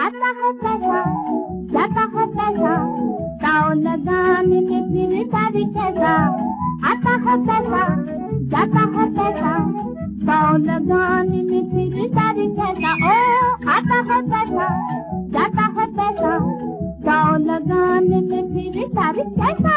आता है पैसा, जाता है पैसा, दाव लगाने में फिर सारी कैसा। आता है पैसा, जाता है पैसा, दाव लगाने में फिर सारी कैसा। ओ आता है पैसा, जाता है पैसा, दाव लगाने में फिर सारी कैसा।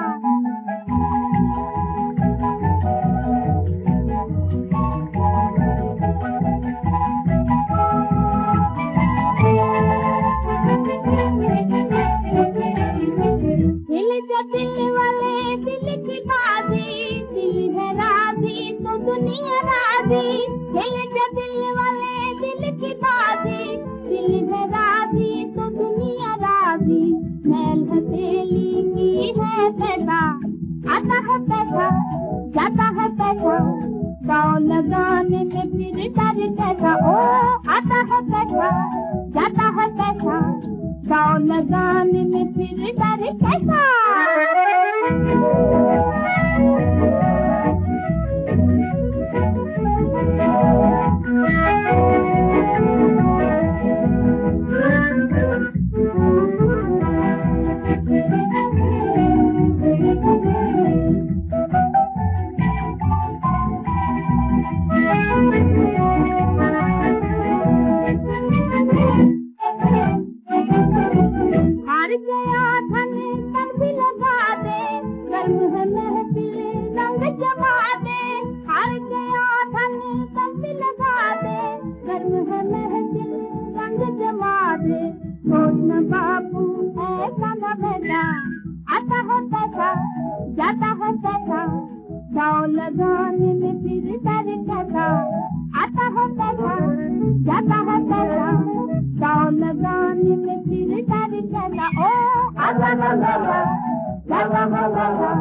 दिल वाले दिल की बाजी, दिल है राजी तो दुनिया राजी। दिल वाले दिल की बाजी, दिल है राजी तो दुनिया राजी। मैल हथेली की है पैसा, आता है पैसा, जाता है पैसा, दाव लगाने में फिर सारी कैसा। ओ आता है पैसा, जाता है पैसा, दाव लगाने में फिर सारी कैसा। हार गया धन तन भी लगा दे, कर्म है महफिल रंग जमा दे। हार गया धन तन भी लगा दे, कर्म है महफिल रंग जमा दे। सोचना बापू ऐसा न बेटा, आता है पैसा, जाता है पैसा, दाव लगाने में फिर सारी कैसा। आता है पैसा, जाता है पैसा, दाव लगाने में फिर सारी कैसा। ओ आता है पैसा, जाता है पैसा,